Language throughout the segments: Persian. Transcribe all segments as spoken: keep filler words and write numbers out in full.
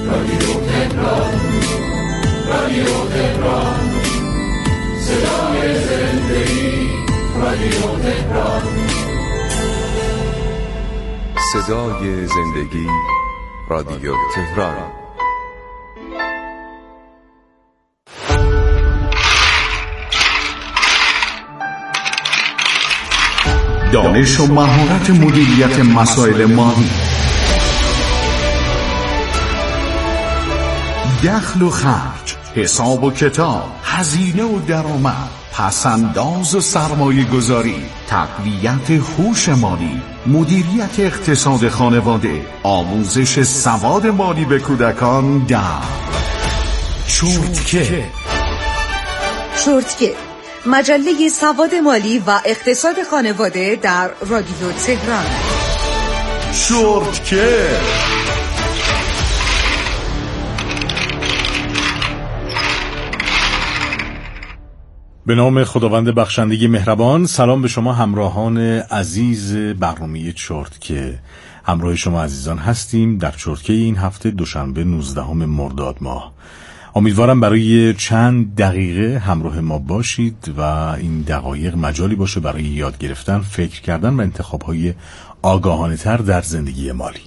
رادیو تهران، رادیو تهران، صدای زندگی، رادیو تهران، صدای زندگی، رادیو تهران. دانش و مهارت مدیریت مسائل مالی، دخل و خرج، حساب و کتاب، هزینه و درآمد، پسنداز و سرمایه گذاری، تقویت هوش مالی، مدیریت اقتصاد خانواده، آموزش سواد مالی به کودکان در شورتکه. شورتکه، مجله سواد مالی و اقتصاد خانواده در رادیو تهران. شورتکه. به نام خداوند بخشنده مهربان. سلام به شما همراهان عزیز برنامه شورتکه. همراه شما عزیزان هستیم در شورتکه این هفته دوشنبه نوزدهم مرداد ماه. امیدوارم برای چند دقیقه همراه ما باشید و این دقایق مجالی باشه برای یاد گرفتن، فکر کردن و انتخاب‌های آگاهانه تر در زندگی مالی.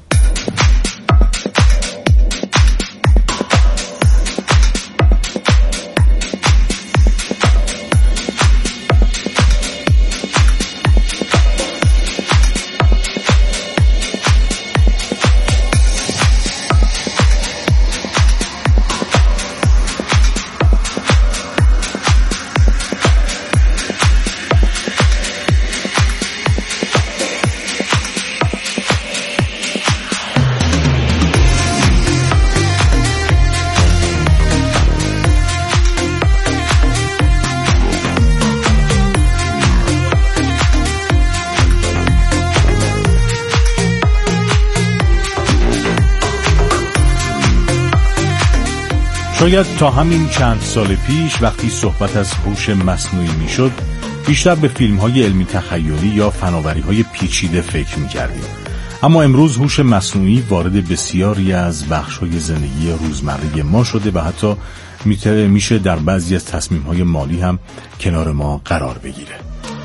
شاید تا همین چند سال پیش وقتی صحبت از هوش مصنوعی میشد بیشتر به فیلم‌های علمی تخیلی یا فناوری‌های پیچیده فکر می‌کردیم، اما امروز هوش مصنوعی وارد بسیاری از بخش‌های زندگی روزمره ما شده و حتی میشه در بعضی از تصمیم‌های مالی هم کنار ما قرار بگیره.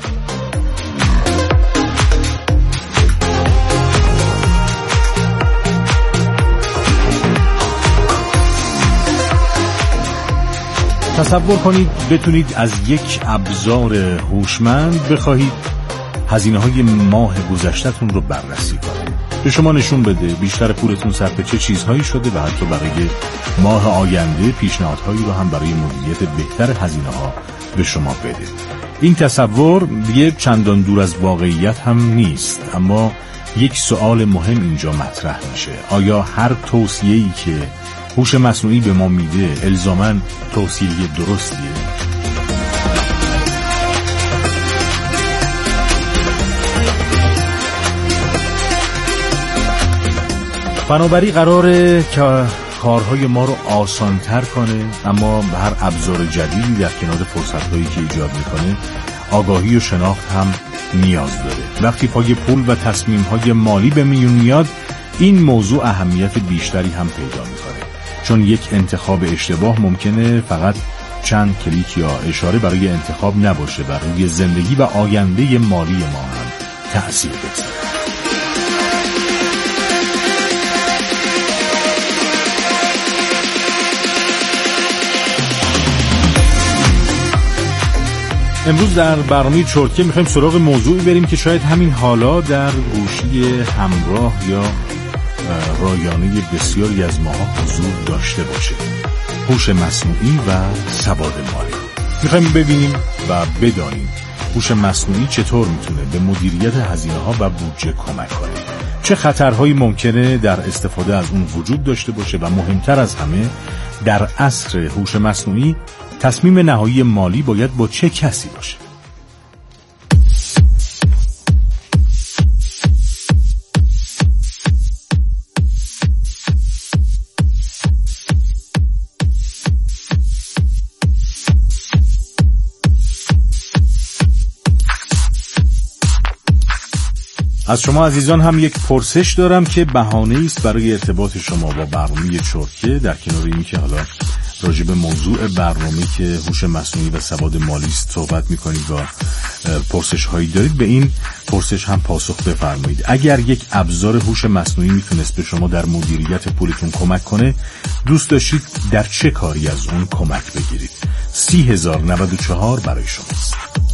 تصور کنید بتونید از یک ابزار هوشمند بخواهید هزینه‌های ماه گذشته‌تون رو بررسی کنه، به شما نشون بده بیشتر پولتون صرف چه چیزهایی شده و حتی برای ماه آینده پیشنهادهایی رو هم برای مدیریت بهتر هزینه‌ها به شما بده. این تصور دیگه چندان دور از واقعیت هم نیست، اما یک سوال مهم اینجا مطرح میشه: آیا هر توصیه‌ای که هوش مصنوعی به ما میده الزاماً توصیه درستیه؟ بنابراین قراره که کارهای ما رو آسان‌تر کنه، اما به هر ابزار جدیدی در کنار فرصت‌هایی که ایجاد میکنه آگاهی و شناخت هم نیاز داره. وقتی پای پول و تصمیم‌های مالی به میون میاد این موضوع اهمیت بیشتری هم پیدا میکنه، چون یک انتخاب اشتباه ممکنه فقط چند کلیک یا اشاره برای انتخاب نباشه و روی زندگی و آینده مالی ما هم تأثیر بذاره. امروز در برنامه شورتکه میخوایم سراغ موضوعی بریم که شاید همین حالا در گوشی همراه یا رایانه بسیاری از ماها حضور داشته باشه: هوش مصنوعی و سواد مالی. میخوایم ببینیم و بدانیم هوش مصنوعی چطور میتونه به مدیریت هزینه‌ها و بودجه کمک کنه، چه خطرهایی ممکنه در استفاده از اون وجود داشته باشه و مهمتر از همه در عصر هوش مصنوعی تصمیم نهایی مالی باید با چه کسی باشه. از شما عزیزان هم یک پرسش دارم که بهانه‌ای است برای ارتباط شما با برنامه چرتکه، در کنار اینی که حالا راجع به موضوع برنامه که هوش مصنوعی و سواد مالی است صحبت می‌کنید و پرسش هایی دارید، به این پرسش هم پاسخ بفرمایید. اگر یک ابزار هوش مصنوعی میتونست به شما در مدیریت پولتون کمک کنه، دوست داشتید در چه کاری از اون کمک بگیرید؟ سی هزار نود و چهار برای شماست.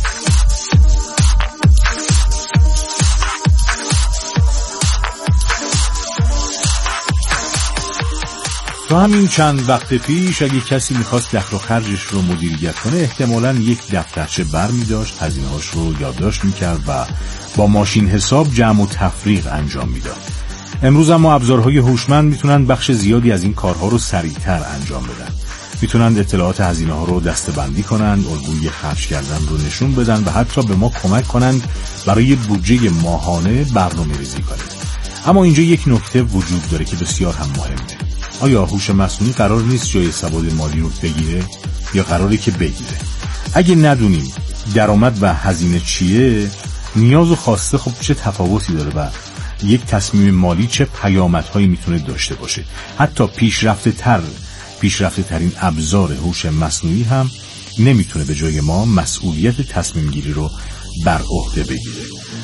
تا همین چند وقت پیش اگه کسی میخواست دخل و خرجش رو مدیریت کنه، احتمالاً یک دفترچه بر میداشت، هزینه‌هاش رو یادداشت میکرد و با ماشین حساب جمع و تفریق انجام میداد. امروز اما ابزارهای هوشمند میتونن بخش زیادی از این کارها رو سریعتر انجام بدن. میتونن اطلاعات هزینه‌ها رو دسته‌بندی کنن، الگوی خرج کردن رو نشون بدن و حتی به ما کمک کنن برای بودجه ماهانه برنامه‌ریزی کنیم. اما اینجا یک نکته وجود داره که بسیار هم مهمه. آیا هوش مصنوعی قرار نیست جای سواد مالی رو بگیره یا قراره که بگیره؟ اگه ندونیم درآمد و هزینه چیه، نیاز و خواسته خب چه تفاوتی داره و یک تصمیم مالی چه پیامدهایی میتونه داشته باشه. حتی پیشرفته تر پیشرفته ترین ابزار هوش مصنوعی هم نمیتونه به جای ما مسئولیت تصمیم گیری رو بر عهده بگیره.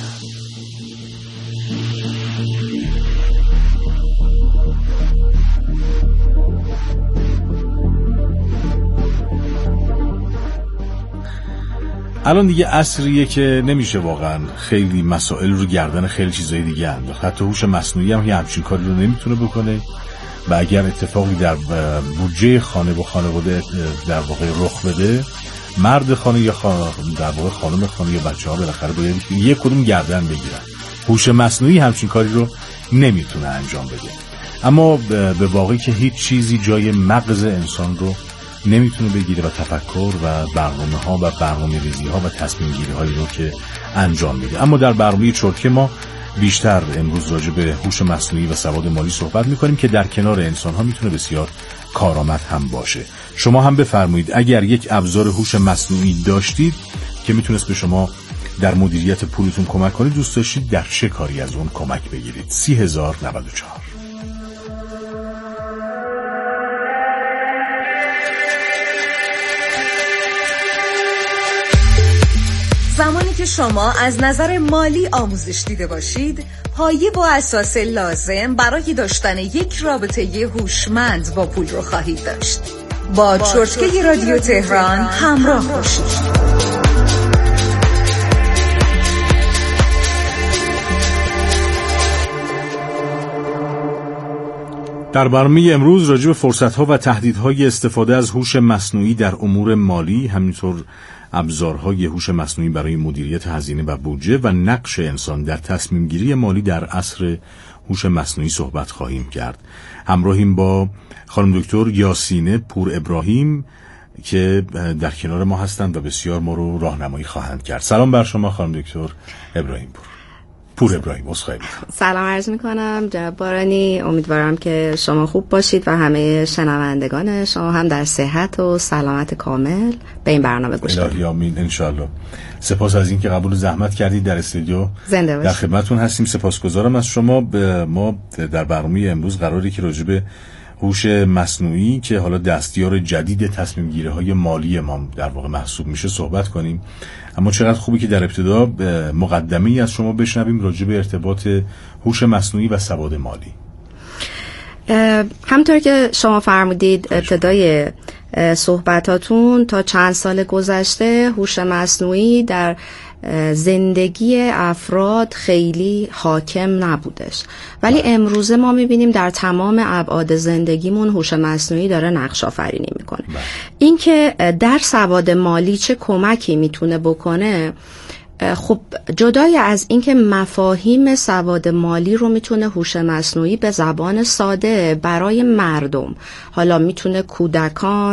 الان دیگه عصریه که نمیشه واقعا خیلی مسائل رو گردن خیلی چیزای دیگه انداخت. حتی هوش مصنوعی هم یه همچین کاری رو نمیتونه بکنه و اگر اتفاقی در بودجه خانه و خانواده در واقع رخ بده، مرد خانه یا در واقع خانم خانه یا بچه‌ها بالاخره باید یک کدوم گردن بگیرن. هوش مصنوعی همچین کاری رو نمیتونه انجام بده. اما به واقعی که هیچ چیزی جای مغز انسان رو نمیتونه بگیره و تفکر و برنامه ها و برنامه ریزی ها و تصمیم گیری هایی رو که انجام میده. اما در برنامه چرتکه ما بیشتر امروز راجع به هوش مصنوعی و سواد مالی صحبت میکنیم که در کنار انسان ها میتونه بسیار کارآمد هم باشه. شما هم بفرمایید اگر یک ابزار هوش مصنوعی داشتید که میتونست به شما در مدیریت پولتون کمک کنه، دوست داشتید در چه کاری از اون کمک بگیرید؟ سی هزار نود و چهار. زمانی که شما از نظر مالی آموزش دیده باشید، پایه و اساس لازم برای داشتن یک رابطه هوشمند با پول رو خواهید داشت. با چرتکه رادیو تهران همراه باشید. در برنامه امروز راجع به فرصت‌ها و تهدیدهای استفاده از هوش مصنوعی در امور مالی، همینطور ابزارهای هوش مصنوعی برای مدیریت هزینه و بودجه و نقش انسان در تصمیم گیری مالی در عصر هوش مصنوعی صحبت خواهیم کرد. همراهیم با خانم دکتر یاسینه پور ابراهیم که در کنار ما هستند و بسیار ما رو راهنمایی خواهند کرد. سلام بر شما خانم دکتر ابراهیم پور. پور ابراهیم عذرخواهی می‌کنم. سلام عرض می‌کنم جناب بارانی، امیدوارم که شما خوب باشید و همه شنوندگان شما هم در صحت و سلامت کامل به این برنامه گوش بدید. الهی آمین ان شاء الله. سپاس از اینکه قبول زحمت کردید در استودیو زنده باشید. در خدمتتون هستیم. سپاسگزارم از شما. ما در برنامه امروز قراری که راجع به هوش مصنوعی که حالا دستیار جدید تصمیم گیری های مالی ما در واقع محسوب میشه صحبت کنیم. اما چقدر خوبی که در ابتدا مقدمه‌ای از شما بشنویم راجع به ارتباط هوش مصنوعی و سواد مالی. همونطور که شما فرمودید ابتدای صحبتاتون، تا چند سال گذشته هوش مصنوعی در زندگی افراد خیلی حاکم نبودش، ولی امروزه ما میبینیم در تمام ابعاد زندگیمون هوش مصنوعی داره نقش آفرینی میکنه. این که در سواد مالی چه کمکی میتونه بکنه، خب جدای از اینکه مفاهیم سواد مالی رو میتونه هوش مصنوعی به زبان ساده برای مردم، حالا میتونه کودکان،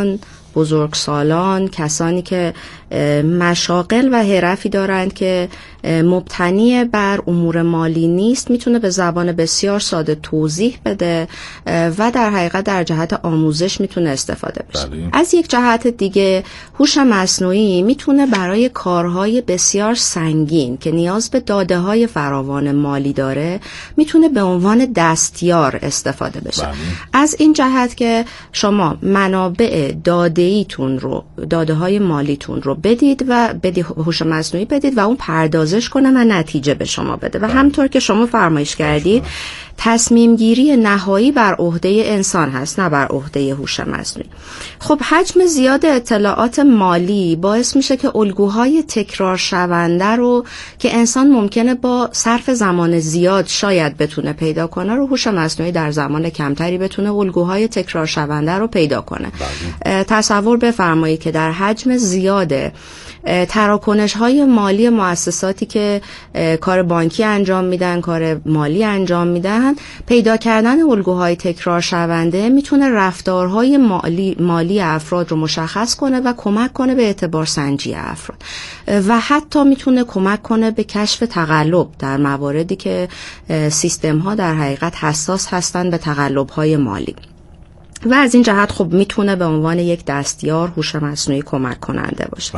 بزرگسالان، کسانی که مشاغل و حرفی دارند که مبتنی بر امور مالی نیست میتونه به زبان بسیار ساده توضیح بده و در حقیقت در جهت آموزش میتونه استفاده بشه. بله. از یک جهت دیگه هوش مصنوعی میتونه برای کارهای بسیار سنگین که نیاز به داده های فراوان مالی داره میتونه به عنوان دستیار استفاده بشه. بله. از این جهت که شما منابع داده‌ایتون رو، داده های مالیتون رو بدید و بدید هوش مصنوعی بدید و اون پردازش کنه و نتیجه به شما بده و همطور که شما فرمایش کردید تصمیم گیری نهایی بر عهده انسان هست، نه بر عهده هوش مصنوعی. خب حجم زیاد اطلاعات مالی باعث میشه که الگوهای تکرار شونده رو که انسان ممکنه با صرف زمان زیاد شاید بتونه پیدا کنه رو هوش مصنوعی در زمان کمتری بتونه الگوهای تکرار شونده رو پیدا کنه. تصور بفرمایید که در حجم زیاد تراکنش های مالی مؤسساتی که کار بانکی انجام میدن، کار مالی انجام میدن، پیدا کردن الگوهای تکرار شونده میتونه رفتارهای مالی مالی افراد رو مشخص کنه و کمک کنه به اعتبار سنجی افراد و حتی میتونه کمک کنه به کشف تقلب در مواردی که سیستم ها در حقیقت حساس هستن به تقلب های مالی. و از این جهت خب میتونه به عنوان یک دستیار هوش مصنوعی کمک کننده باشه.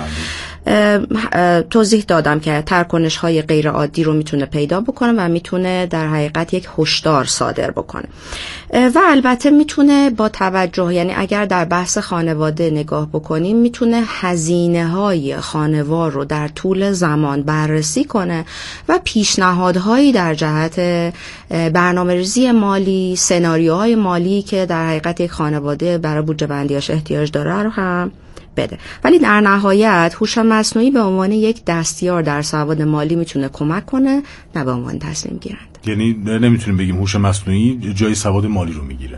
توضیح دادم که تراکنش های غیر عادی رو میتونه پیدا بکنه و میتونه در حقیقت یک هشدار صادر بکنه و البته میتونه با توجه، یعنی اگر در بحث خانواده نگاه بکنیم، میتونه هزینه های خانوار رو در طول زمان بررسی کنه و پیشنهادهایی در جهت برنامه‌ریزی مالی، سناریوهای مالی که در حقیقت یک خانواده برای بودجه بندیاش احتیاج داره رو هم بده. ولی در نهایت هوش مصنوعی به عنوان یک دستیار در سواد مالی میتونه کمک کنه، نه به عنوان تصمیم گیرنده. یعنی نمیتونیم بگیم هوش مصنوعی جای سواد مالی رو میگیره.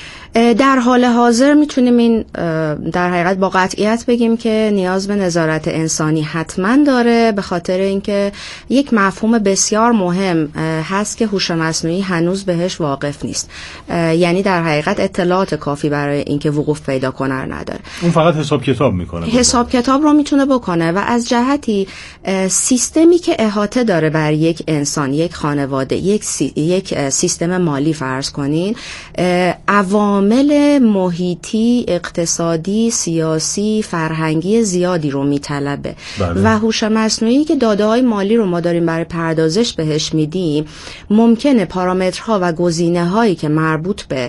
در حال حاضر میتونیم این در حقیقت با قطعیت بگیم که نیاز به نظارت انسانی حتما داره، به خاطر اینکه یک مفهوم بسیار مهم هست که هوش مصنوعی هنوز بهش واقف نیست، یعنی در حقیقت اطلاعات کافی برای اینکه وقوف پیدا کنه نداره. اون فقط حساب کتاب میکنه، حساب کتاب رو میتونه بکنه و از جهتی سیستمی که احاطه داره بر یک انسان، یک خانواده، یک سی، یک سیستم مالی فرض کنین، عوامل عوامل محیطی، اقتصادی، سیاسی، فرهنگی زیادی رو میطلبه. بله. و هوش مصنوعی که داده‌های مالی رو ما داریم برای پردازش بهش میدیم، ممکنه پارامترها و گزینه‌هایی که مربوط به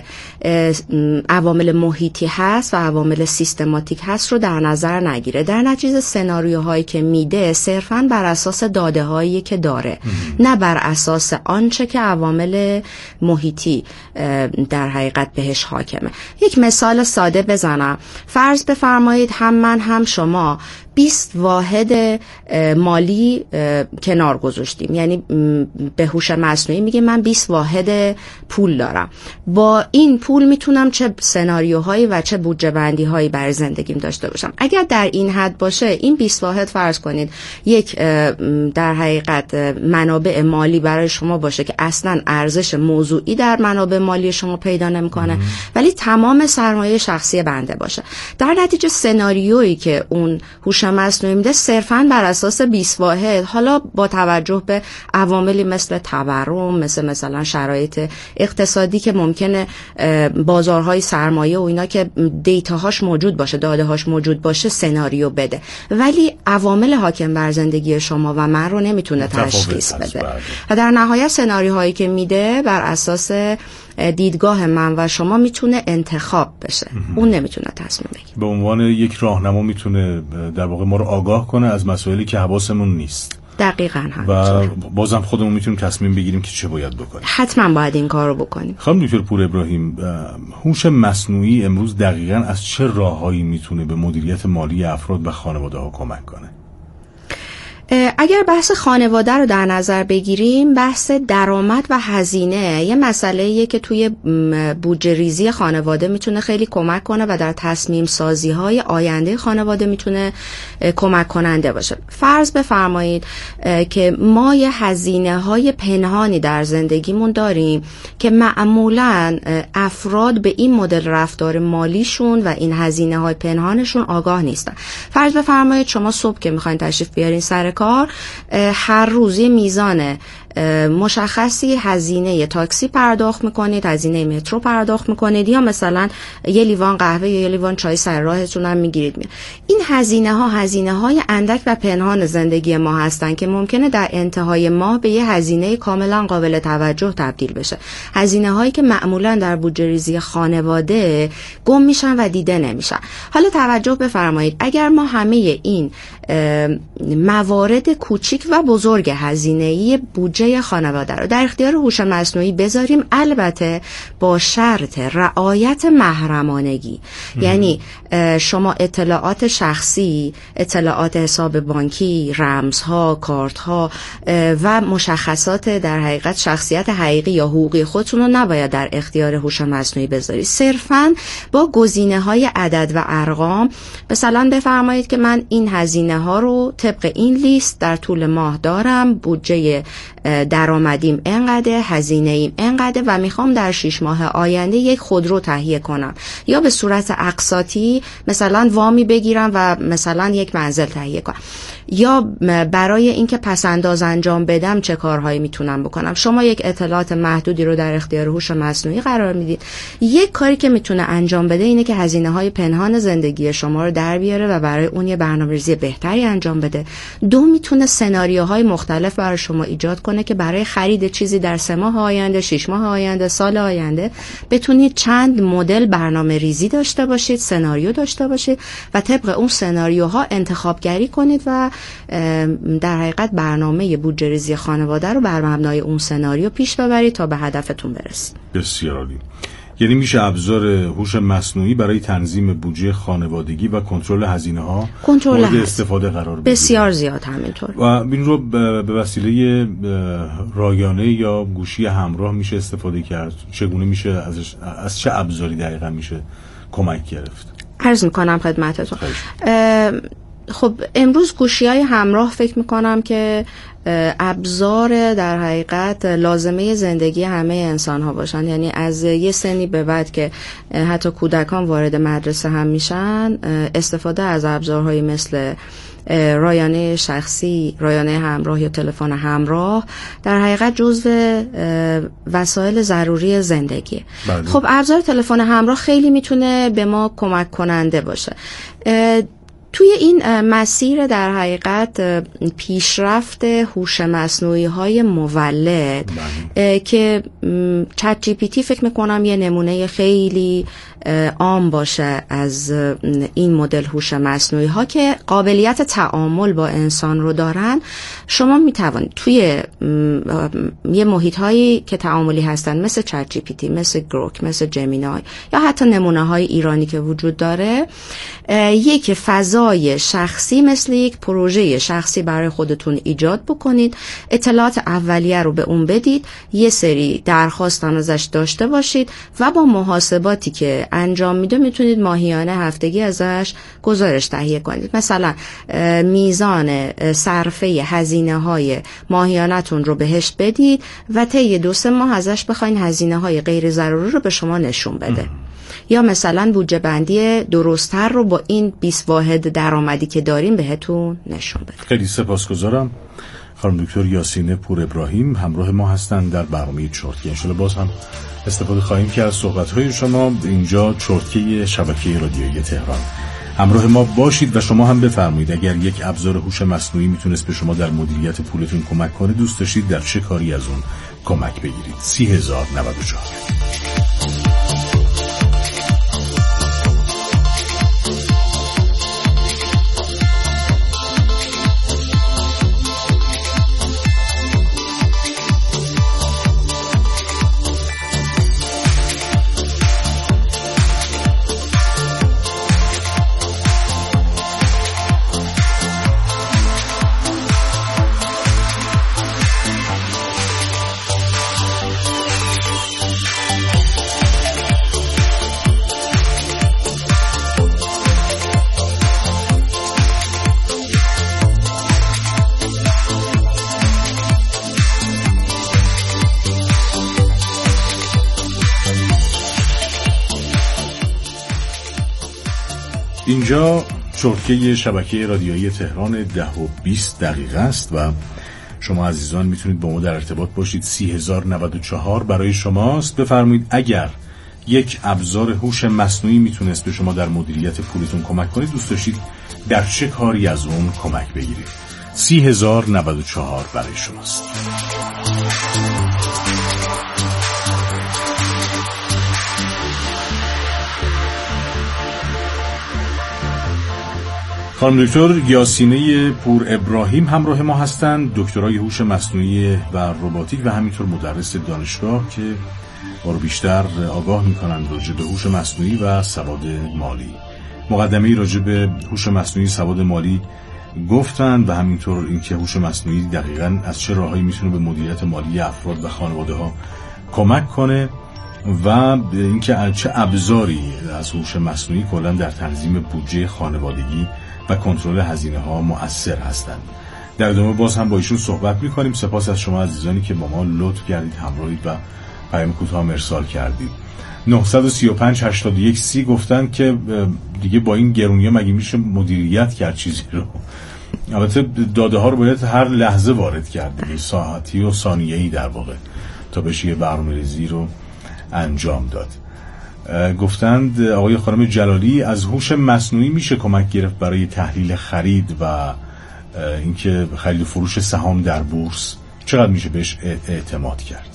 عوامل محیطی هست و عوامل سیستماتیک هست رو در نظر نگیره. در نتیجه سناریوهایی که میده صرفاً بر اساس داده‌هایی که داره، ام. نه بر اساس آنچه که عوامل محیطی در حقیقت بهش حاکمه. یک مثال ساده بزنم. فرض بفرمایید هم من هم شما بیست واحد مالی کنار گذاشتیم، یعنی به هوش مصنوعی میگه من بیست واحد پول دارم، با این پول میتونم چه سناریوهایی و چه بودجه بندی هایی برای زندگیم داشته باشم. اگر در این حد باشه، این بیست واحد فرض کنید یک در حقیقت منابع مالی برای شما باشه که اصلا ارزش موضوعی در منابع مالی شما پیدا نمیکنه، ولی تمام سرمایه شخصی بنده باشه. در نتیجه سناریویی که اون هوش مصنوعی میده صرفاً بر اساس بیست واحد، حالا با توجه به عواملی مثل تورم، مثل مثلا شرایط اقتصادی که ممکنه بازارهای سرمایه و اینا که دیتاهاش موجود باشه، داده‌هاش موجود باشه، سناریو بده، ولی عوامل حاکم بر زندگی شما و من رو نمیتونه تشخیص بده. و در نهایت سناریوهایی که میده بر اساس دیدگاه من و شما میتونه انتخاب بشه، اون نمیتونه تصمیم بگیره. به عنوان یک راهنما میتونه در واقع ما رو آگاه کنه از مسائلی که حواسمون نیست. دقیقاً هم. و بازم خودمون میتونیم تصمیم بگیریم که چه باید بکنیم. حتما باید این کار رو بکنیم. خانم دکتر پور ابراهیم، هوش مصنوعی امروز دقیقاً از چه راههایی میتونه به مدیریت مالی افراد و خانواده‌ها کمک کنه؟ اگر بحث خانواده رو در نظر بگیریم، بحث درآمد و هزینه یه مسئله‌ایه که توی بودجه ریزی خانواده میتونه خیلی کمک کنه و در تصمیم سازی های آینده خانواده میتونه کمک کننده باشه. فرض بفرمایید که ما یه هزینه های پنهانی در زندگیمون داریم که معمولاً افراد به این مدل رفتار مالیشون و این هزینه های پنهانشون آگاه نیستن. فرض بفرمایید شما صبح که میخواین تشریف بیارین سر کار، هر روز یه میزان مشخصی هزینه تاکسی پرداخت میکنید، هزینه مترو پرداخت میکنید، یا مثلا یه لیوان قهوه یا یه لیوان چای سر راهتون هم میگیرید. این هزینه ها هزینه های اندک و پنهان زندگی ما هستن که ممکنه در انتهای ماه به یه هزینه کاملا قابل توجه تبدیل بشه. هزینه هایی که معمولا در بودجه ریزی خانواده گم میشن و دیده نمیشن. حالا توجه بفرمایید، اگر ما همه این موارد کوچیک و بزرگ هزینه‌ای بودجه خانواده رو در اختیار هوش مصنوعی بذاریم، البته با شرط رعایت محرمانگی، یعنی شما اطلاعات شخصی، اطلاعات حساب بانکی، رمزها، کارتها و مشخصات در حقیقت شخصیت حقیقی یا حقوقی خودتون رو نباید در اختیار هوش مصنوعی بذارید. صرفاً با گزینه‌های عدد و ارقام، مثلا بفرمایید که من این هزینه ها رو طبق این لیست در طول ماه دارم، بودجه درآمدیم اینقدر، هزینه ایم اینقدر و میخوام در شش ماه آینده یک خودرو تهیه کنم، یا به صورت اقساطی مثلا وامی بگیرم و مثلا یک منزل تهیه کنم، یا برای اینکه پسنداز انجام بدم چه کارهایی میتونم بکنم. شما یک اطلاعات محدودی رو در اختیار هوش مصنوعی قرار میدید. یک کاری که میتونه انجام بده اینه که هزینه های پنهان زندگی شما رو در بیاره و برای اون یه برنامه‌ریزی بهتری انجام بده. دو، میتونه سناریوهای مختلف برای شما ایجاد کنه که برای خرید چیزی در سه ماه آینده، شش ماه آینده، سال آینده بتونید چند مدل برنامه‌ریزی داشته باشید، سناریو داشته باشید و طبق اون سناریوها انتخابگری کنید و در حقیقت برنامه بودجه ریزی خانواده رو بر مبنای اون سناریو پیش ببرید تا به هدفتون برسید. بسیار عالی. یعنی میشه ابزار هوش مصنوعی برای تنظیم بودجه خانوادگی و کنترل هزینه‌ها مورد استفاده قرار بگیره. بسیار زیاد همینطور. و این رو به وسیله رایانه یا گوشی همراه میشه استفاده کرد. چگونه میشه ازش، از چه ابزاری دقیقاً میشه کمک گرفت؟ عرض میکنم خدمتتون. خب امروز گوشی‌های همراه فکر میکنم که ابزار در حقیقت لازمه زندگی همه انسان ها باشن. یعنی از یه سنی به بعد که حتی کودکان وارد مدرسه هم میشن، استفاده از ابزارهایی مثل رایانه شخصی، رایانه همراه یا تلفن همراه در حقیقت جزو وسایل ضروری زندگیه. بله. خب ابزار تلفن همراه خیلی میتونه به ما کمک کننده باشه. توی این مسیر در حقیقت پیشرفت هوش مصنوعی های مولد بله. که چت جی پی تی فکر میکنم یه نمونه خیلی عام باشه از این مدل هوش مصنوعی ها که قابلیت تعامل با انسان رو دارن. شما میتوانید توی یه محیط هایی که تعاملی هستن مثل چت جی پی تی، مثل گروک، مثل جمینای یا حتی نمونه های ایرانی که وجود داره، یک فضای شخصی مثل یک پروژه شخصی برای خودتون ایجاد بکنید، اطلاعات اولیه رو به اون بدید، یه سری درخواست هم ازش داشته باشید و با محاسباتی که انجام میده میتونید ماهیانه، هفتگی ازش گزارش تهیه کنید. مثلا میزان صرفه هزینه های ماهیانتون رو بهش بدید و طی دو سه ماه ازش بخواین هزینه های غیر ضروری رو به شما نشون بده. ام. یا مثلا بودجه بندی درست‌تر رو با این بیست واحد درآمدی که داریم بهتون نشون بده. خیلی سپاسگزارم. خانم دکتر یاسین پور ابراهیم همراه ما هستند در برنامه چرتکی. ان شاءالله باز هم استفاده خواهیم کرد از صحبت‌های شما. اینجا چرتکی شبکه رادیویی تهران. همراه ما باشید و شما هم بفرمایید اگر یک ابزار هوش مصنوعی میتونست به شما در مدیریت پولتون کمک کنه، دوست داشتید در چه کاری از اون کمک بگیرید. سی هزار و نود و چهار. اینجا چرتکه شبکه رادیویی تهران ده و بیست دقیقه است و شما عزیزان میتونید با ما در ارتباط باشید. سی هزار و نود و چهار برای شماست. بفرمایید اگر یک ابزار هوش مصنوعی میتونست به شما در مدیریت پولتون کمک کنه، دوست داشتید در چه کاری از اون کمک بگیرید؟ سی هزار و نود و چهار برای شماست. خانم دکتر یاسینه پور ابراهیم همراه ما هستند، دکترای هوش مصنوعی و رباتیک و همینطور مدرس دانشگاه که ما رو بیشتر آگاه میکنند راجع به هوش مصنوعی و سواد مالی. مقدمه‌ای راجع به هوش مصنوعی سواد مالی گفتند و همینطور اینکه هوش مصنوعی دقیقاً از چه راهایی میتونه به مدیریت مالی افراد و خانواده‌ها کمک کنه و اینکه چه ابزاری از هوش مصنوعی کلاً در تنظیم بودجه خانوادگی و کنترل هزینه ها مؤثر هستند. در ادامه باز هم با ایشون صحبت می‌کنیم. سپاس از شما عزیزانی که با ما لطف کردید، همراهید و پیام کوتاه ارسال کردید. نه سه پنج هشتاد و یک سی گفتن که دیگه با این گرونی‌ها مگه میشه مدیریت کرد چیزی رو؟ البته داده ها رو باید هر لحظه وارد کرد، ساعتی و ثانیه‌ای در واقع، تا بشه یه برنامه‌ریزی رو انجام داد. گفتند آقای خانم جلالی از هوش مصنوعی میشه کمک گرفت برای تحلیل خرید و اینکه خرید و فروش سهام در بورس، چقدر میشه بهش اعتماد کرد؟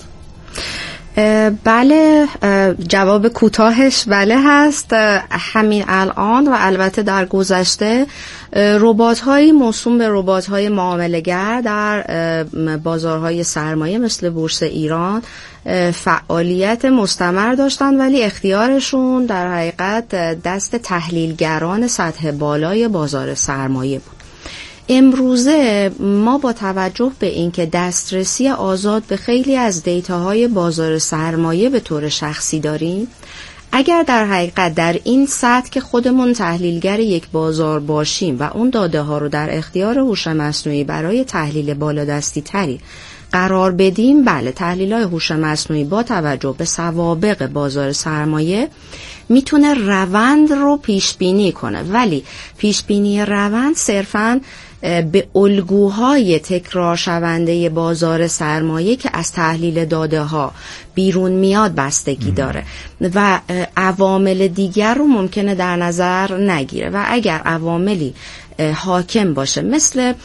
بله، جواب کوتاهش بله هست. همین الان و البته در گذشته ربات‌های موسوم به ربات‌های معامله‌گر در بازارهای سرمایه مثل بورس ایران فعالیت مستمر داشتن، ولی اختیارشون در حقیقت دست تحلیلگران سطح بالای بازار سرمایه بود. امروزه ما با توجه به اینکه دسترسی آزاد به خیلی از دیتاهای بازار سرمایه به طور شخصی داریم، اگر در حقیقت در این سطح که خودمون تحلیلگر یک بازار باشیم و اون داده ها رو در اختیار هوش مصنوعی برای تحلیل بالادستی تری قرار بدیم، بله تحلیل‌های هوش مصنوعی با توجه به سوابق بازار سرمایه میتونه روند رو پیش بینی کنه، ولی پیش بینی روند صرفاً به الگوهای تکرار شونده بازار سرمایه که از تحلیل داده ها بیرون میاد بستگی داره و عوامل دیگر رو ممکنه در نظر نگیره و اگر عواملی حاکم باشه مثل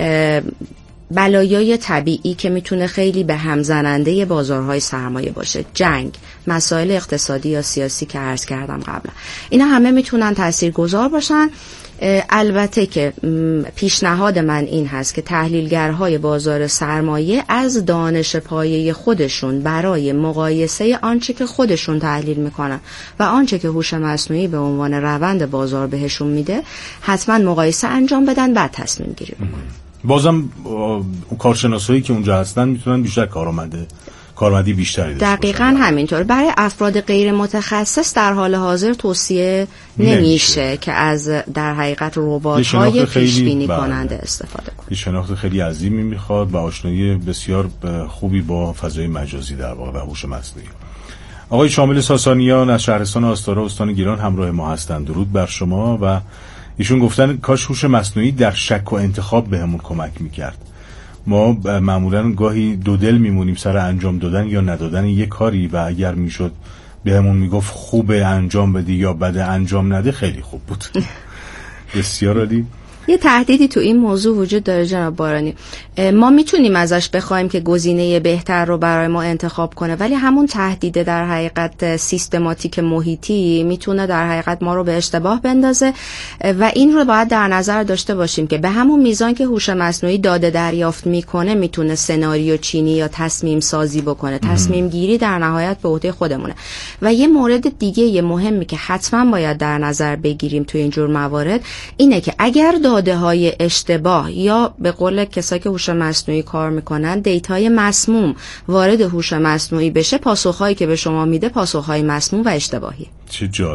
بلایای طبیعی که میتونه خیلی به هم زننده بازارهای سرمایه باشه، جنگ، مسائل اقتصادی یا سیاسی که عرض کردم قبلا، اینا همه میتونن تاثیرگذار باشن. البته که پیشنهاد من این هست که تحلیلگرهای بازار سرمایه از دانش پایه خودشون برای مقایسه آنچه که خودشون تحلیل میکنن و آنچه که هوش مصنوعی به عنوان روند بازار بهشون میده حتما مقایسه انجام بدن، بعد تصمیم گیری بکنن. بازم کارشناسایی که اونجا هستن میتونن بیشتر کارآمده کارمندی بیشتری داشته باشن. دقیقاً همینطور. برای افراد غیر متخصص در حال حاضر توصیه نمیشه, نمیشه. که از در حقیقت ربات‌های پیش بینی کننده استفاده کنه. این شناخت خیلی عظیمی میخواد و آشنایی بسیار خوبی با فضای مجازی در واقع و هوش مصنوعی. آقای شامل ساسانیان از شهرستان آستارا استان گیلان همراه ما هستند. درود بر شما. و ایشون گفتن کاش هوش مصنوعی در شک و انتخاب بهمون کمک میکرد. ما معمولا گاهی دو دل میمونیم سر انجام دادن یا ندادن یک کاری و اگر میشد بهمون میگفت خوبه انجام بدی یا بده انجام نده خیلی خوب بود. بسیار عالی. یه تهدیدی تو این موضوع وجود داره جناب بارانی. ما میتونیم ازش بخوایم که گزینه بهتر رو برای ما انتخاب کنه، ولی همون تهدید در حقیقت سیستماتیک محیطی میتونه در حقیقت ما رو به اشتباه بندازه و این رو باید در نظر داشته باشیم که به همون میزان که هوش مصنوعی داده دریافت میکنه میتونه سناریو چینی یا تصمیم سازی بکنه. تصمیم گیری در نهایت به عهده خودمونه. و یه مورد دیگه یه مهمی که حتما باید در نظر بگیریم تو این جور موارد اینه که اگر داده های اشتباه یا به قول کسایی که هوش مصنوعی کار میکنن دیتای مسموم وارد هوش مصنوعی بشه، پاسخهایی که به شما میده پاسخهای مسموم و اشتباهی. چه جالب.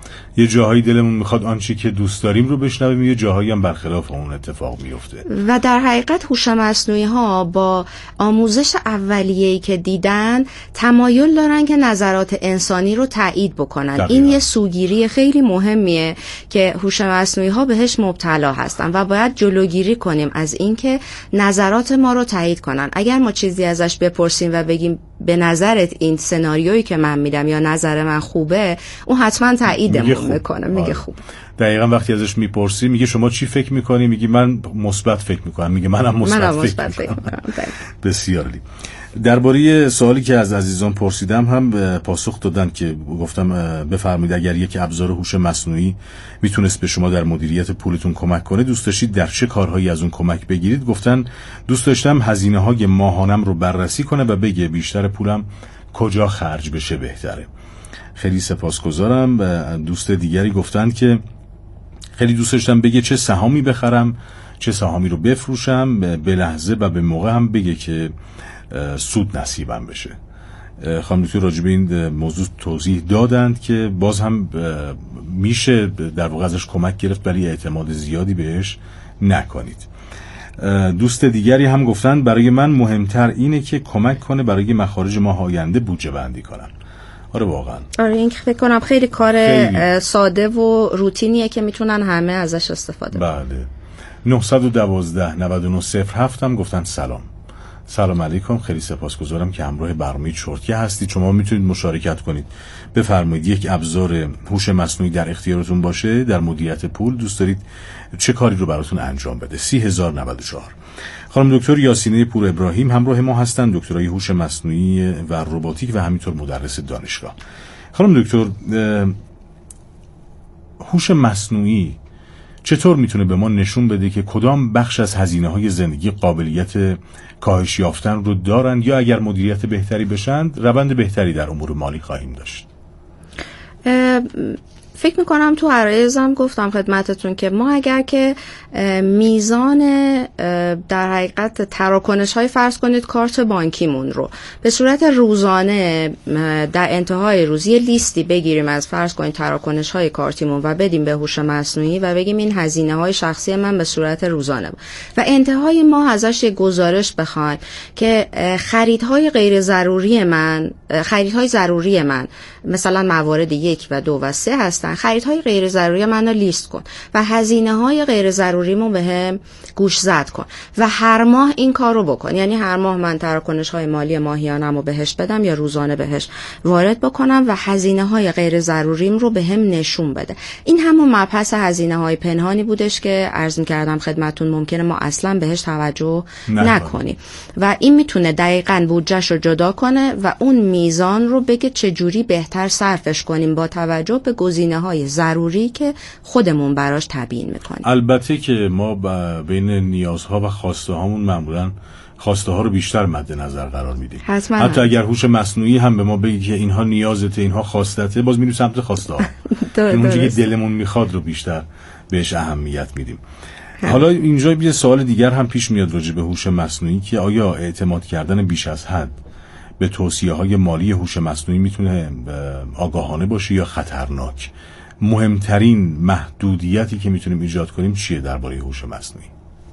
یه جاهایی دلمون میخواد آنچه که دوست داریم رو بشنویم، یه جاهایی هم برخلاف اون اتفاق میفته. و در حقیقت هوش مصنوعی ها با آموزش اولیه‌ای که دیدن تمایل دارن که نظرات انسانی رو تایید بکنن. دقیقا. این یه سوگیری خیلی مهمیه که هوش مصنوعی ها بهش مبتلا هستن و باید جلوگیری کنیم از اینکه نظرات ما رو تایید کنن. اگر ما چیزی ازش بپرسیم و بگیم به نظرت این سناریویی که من میدم یا نظر من خوبه، اون حتما تاییدمون میکنه، میگه خوب. دقیقاً وقتی ازش میپرسی میگه شما چی فکر میکنی؟ میگی من مثبت فکر میکنم. میگه منم مثبت فکر, فکر میکنم. بسیار عالی. درباره سوالی که از عزیزان پرسیدم هم پاسخ دادن که گفتم بفرمایید اگر یک ابزار هوش مصنوعی میتونست به شما در مدیریت پولتون کمک کنه، دوست داشتید در چه کارهایی از اون کمک بگیرید؟ گفتن دوست داشتم هزینه‌های ماهانم رو بررسی کنه و بگه بیشتر پولم کجا خرج بشه بهتره. خیلی سپاسگزارم. دوست دیگری گفتن که خیلی دوست داشتم بگه چه سهامی بخرم، چه سهامی رو بفروشم، به لحظه و به موقع هم بگه که سود نصیبم بشه. خانم دکتر راجع به این موضوع توضیح دادند که باز هم میشه در واقع ازش کمک گرفت ولی اعتماد زیادی بهش نکنید. دوست دیگری هم گفتن برای من مهمتر اینه که کمک کنه برای مخارج ماه آینده بودجه بندی کنم. آره واقعا. آره این فکر کنم خیلی کار خیلی ساده و روتینیه که میتونن همه ازش استفاده کنن. بله. نه یک دو نه نه نه صفر هفت هم گفتن سلام. سلام علیکم، خیلی سپاسگزارم که همراه برنامه چرتکه هستید. شما میتونید مشارکت کنید. بفرمایید یک ابزار هوش مصنوعی در اختیارتون باشه در مدیریت پول، دوست دارید چه کاری رو براتون انجام بده؟ سی هزار و نود و چهار. خانم دکتر یاسینه پور ابراهیم همراه ما هستند، دکترای هوش مصنوعی و رباتیک و همینطور مدرس دانشگاه. خانم دکتر، هوش مصنوعی چطور میتونه به ما نشون بده که کدام بخش از هزینه‌های زندگی قابلیت کاهش یافتن رو دارن یا اگر مدیریت بهتری بشند روند بهتری در امور مالی خواهیم داشت؟ فکر میکنم تو عرایزم گفتم خدمتتون که ما اگر که میزان در حقیقت تراکنش های فرض کنید کارت بانکیمون رو به صورت روزانه در انتهای روز یه لیستی بگیریم از فرض کنید تراکنش های کارتیمون و بدیم به هوش مصنوعی و بگیم این هزینه های شخصی من به صورت روزانه و انتهای ماه ازش یه گزارش بخوایم که خریدهای غیر ضروری من خریدهای ضروری من مثلا موارد یک و دو و سه هستن، خریدهای غیر ضروری من رو لیست کن و هزینه های غیر ضروریمو به هم گوش زد کن و هر ماه این کار رو بکن. یعنی هر ماه من تراکنش های مالی ماهیانم رو بهش بدم یا روزانه بهش وارد بکنم و هزینه های غیر ضروریم رو به هم نشون بده. این همون مبحث هزینه های پنهانی بودش که عرض می‌کردم خدمتتون ممکنه ما اصلا بهش توجه نکنیم و این میتونه دقیقاً بودجهش رو جدا کنه و اون میزان رو بگه چجوری بهتر صرفش کنیم با توجه به گزینه‌های ضروری که خودمون براش تعیین می‌کنیم. البته که ما بین نیازها و خواسته هامون معمولاً خواسته ها رو بیشتر مد نظر قرار میدیم. حتی هم. اگر هوش مصنوعی هم به ما بگه که اینها نیازته، اینها خواستته، باز میریم سمت خواسته ها. اونجا که دلمون میخواد رو بیشتر بهش اهمیت میدیم. حالا اینجا یه سوال دیگر هم پیش میاد راجع به هوش مصنوعی که آیا اعتماد کردن بیش از حد به توصیه های مالی هوش مصنوعی میتونه آگاهانه باشه یا خطرناک؟ مهمترین محدودیتی که میتونیم ایجاد کنیم چیه درباره هوش مصنوعی؟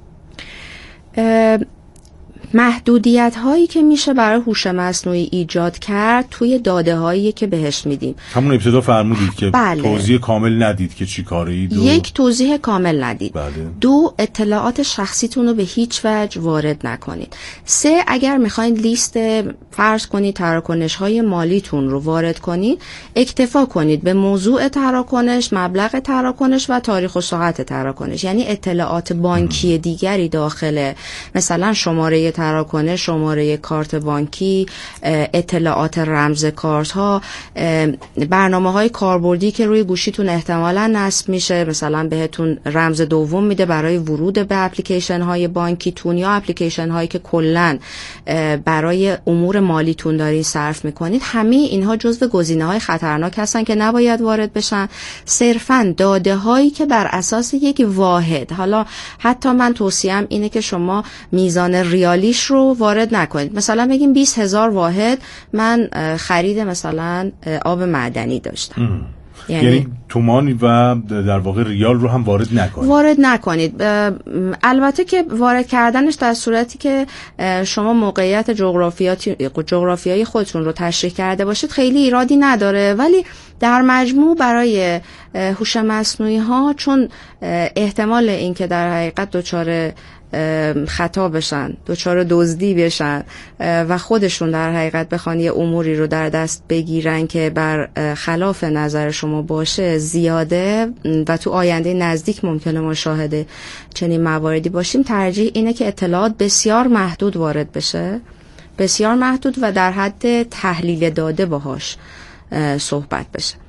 محدودیت هایی که میشه برای هوش مصنوعی ایجاد کرد توی داده هایی که بهش میدیم. همون ابتدا فرمودید که بله. توضیح کامل ندید که چی کاری دو... یک توضیح کامل ندید. بله. دو اطلاعات شخصیتون رو به هیچ وجه وارد نکنید. سه اگر میخواین لیست فرض کنید تراکنش های مالیتون رو وارد کنید، اکتفا کنید به موضوع تراکنش، مبلغ تراکنش و تاریخ و ساعت تراکنش. یعنی اطلاعات بانکی دیگری داخل مثلا شماره تراکنش، شماره کارت بانکی، اطلاعات رمز کارت ها، برنامه‌های کاربردی که روی گوشیتون احتمالاً نصب میشه، مثلا بهتون رمز دوم میده برای ورود به اپلیکیشن های بانکیتون یا اپلیکیشن هایی که کلاً برای امور مالیتون دارین صرف میکنید. همه اینها جزو گزینه‌های خطرناک هستن که نباید وارد بشن. صرفاً داده هایی که بر اساس یک واحد، حالا حتی من توصیه‌ام اینه که شما میزان ریالی رو وارد نکنید. مثلا بگیم بیست هزار واحد من خرید مثلا آب معدنی داشتم. یعنی, یعنی تومان و در واقع ریال رو هم وارد نکنید. وارد نکنید. البته که وارد کردنش در صورتی که شما موقعیت جغرافیایی خودتون رو تشریح کرده باشید خیلی ایرادی نداره، ولی در مجموع برای هوش مصنوعی ها چون احتمال این که در حقیقت دچار خطا بشن، دچار دزدی بشن و خودشون در حقیقت بخوان یه اموری رو در دست بگیرن که بر خلاف نظر شما باشه زیاده و تو آینده نزدیک ممکنه ما شاهد چنین مواردی باشیم، ترجیح اینه که اطلاعات بسیار محدود وارد بشه، بسیار محدود و در حد تحلیل داده باهاش صحبت بشه.